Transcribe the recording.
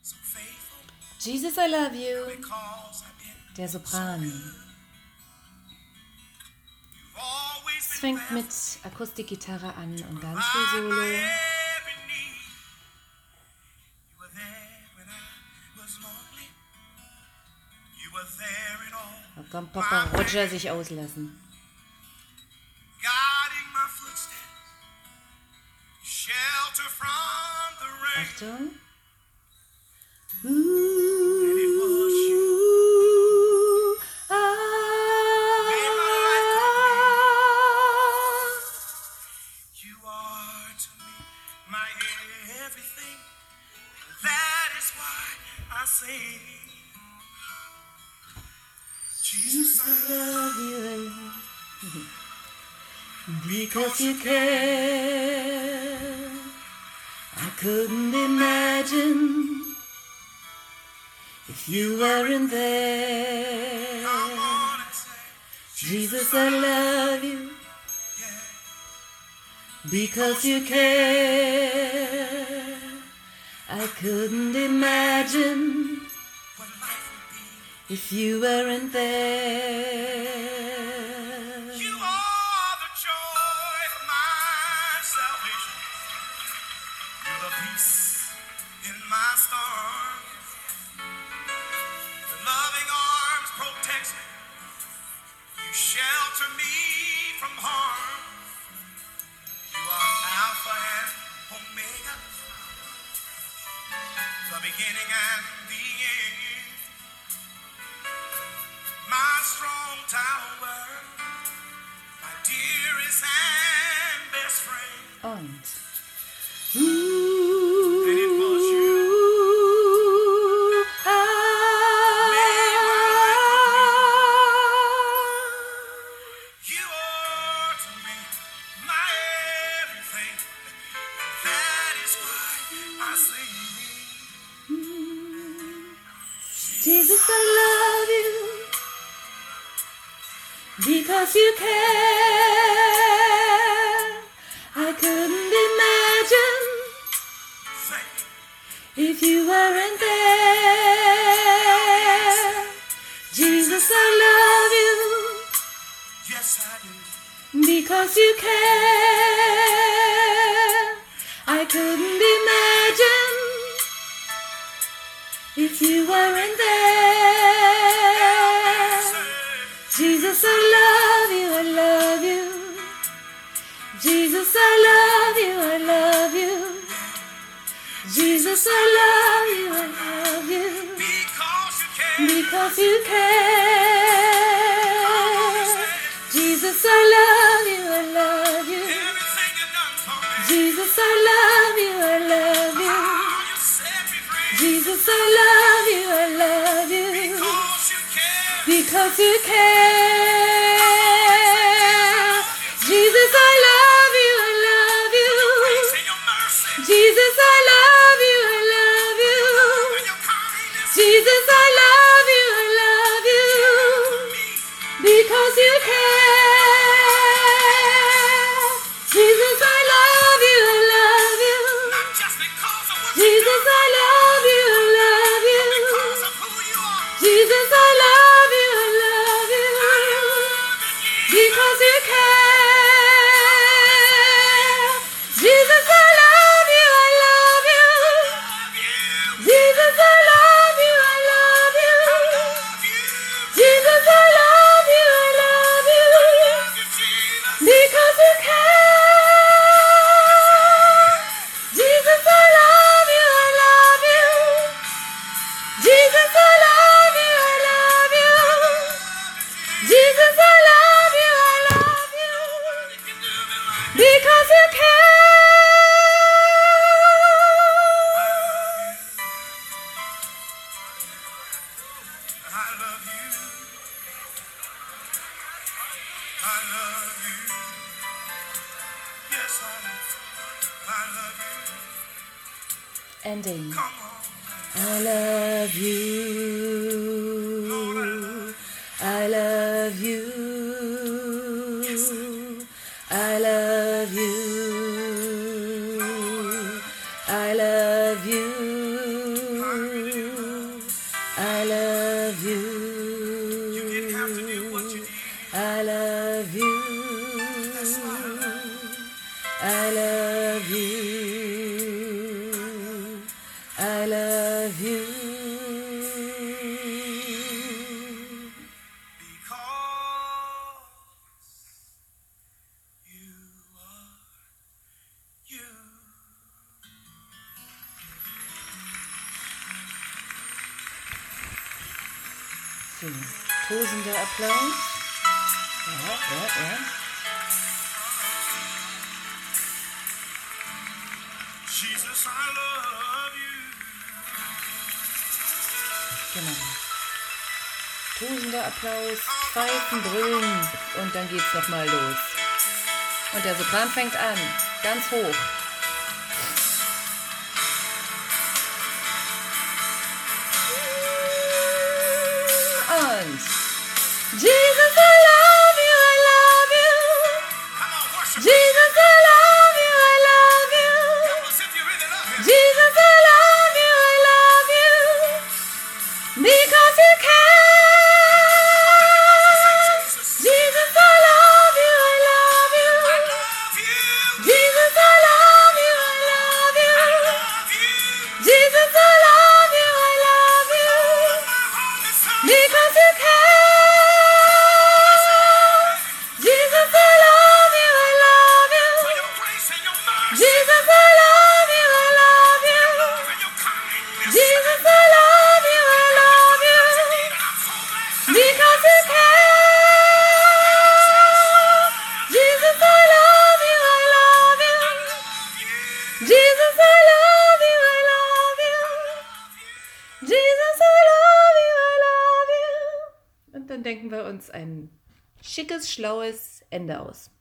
Jesus, I love you. Der Sopran. Es fängt mit Akustikgitarre an und ganz viel Solo. Da kann Papa Roger sich auslassen. Achtung. Jesus, I love you, because you care. I couldn't imagine if you weren't there. Jesus, I love you, because you care. I couldn't imagine if you weren't there. You are the joy of my salvation. You're the peace in my storm. Your loving arms protect me. You shelter me from harm. You are Alpha and Omega, the beginning and the end. My strong tower, my dearest and best friend. Und And it was you. You are to me my everything. That is why I sing. Jesus, I love you, because you care. I couldn't imagine if you weren't there. Jesus, I love you, Yes, I do. because you care. I couldn't imagine if you weren't there. Jesus, I love you, I love you. Jesus, I love you, I love you. Jesus, I love you, I love you. Because you care. Because you care. Jesus, I love you, I love you. Everything you've done for me. Jesus, I love you, I love you. Oh, you set me free. Jesus, I love you, I love you. Because you care. Because you care. Jesus, I love you, I love you. Grace and your mercy. Jesus, I love you, I love you. And your kindness. Jesus, I love you, I love you. Me. Because you care. Jesus, I love you, I love you. Not just because of what you Jesus, do. I love you, I love you. Because of who you are. Jesus, I love you, I love you. Because you care. Jesus, I love you, I love you. Jesus, I love you, I love you. Jesus, I love you, I love you. Because you care. Jesus, I love you, I love you. Jesus, I love you, I love you. Jesus, I love you, I love you. Because you care. I love you. I love you. Yes, I love you. Ending. Come on. I love you. I love you. I love you. I love you. love You you. didn't have to do what you did. I love you. That's why I love you. I love you. I love you. Because you are you. So, tosender Applaus. Ja. Jesus, I love you. Genau. Tosender Applaus, Pfeifen, Brüllen und dann geht's nochmal los. Und der Sopran fängt an, ganz hoch. Und Jesus, I love you, I love you. Come on, worship. Jesus, I love you, I love you. Tell us if you really love him. Jesus, I love you, I love you. Because you can. Jesus, I love you, I love you. I love you. Jesus, I love you, I love you. Love you. Jesus, I love you, I love you. My heart is so Because you can. Jesus, I love you, I love you. for your grace and your mercy. Jesus, I love you, I love you. Love and your kindness. Jesus, I love you, I love you. And I'm so glad. Because you can. Jesus, I love you, I love you. Love you. Jesus, I love you, I love you. Jesus, I love you, I love you. Und dann denken wir uns ein schickes, schlaues Ende aus.